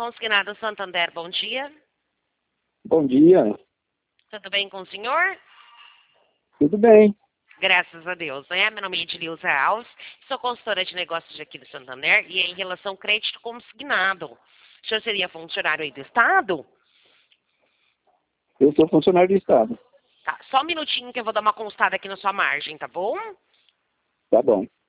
Consignado Santander, bom dia. Bom dia. Tudo bem com o senhor? Tudo bem. Graças a Deus, né? Meu nome é Edileuza Alves, sou consultora de negócios aqui do Santander e é em relação ao crédito consignado. O senhor seria funcionário aí do Estado? Eu sou funcionário do Estado. Tá, só um minutinho que eu vou dar uma constada aqui na sua margem, tá bom? Tá bom.